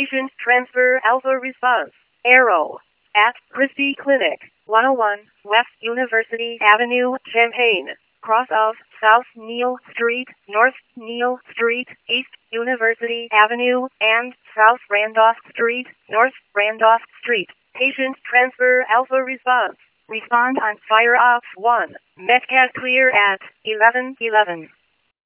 Patient transfer alpha response. Arrow. At Christie Clinic, 101 West University Avenue, Champaign. Cross of South Neal Street, North Neal Street, East University Avenue, and South Randolph Street, North Randolph Street. Patient transfer alpha response. Respond on FireOps 1. Metcat clear at 11:11.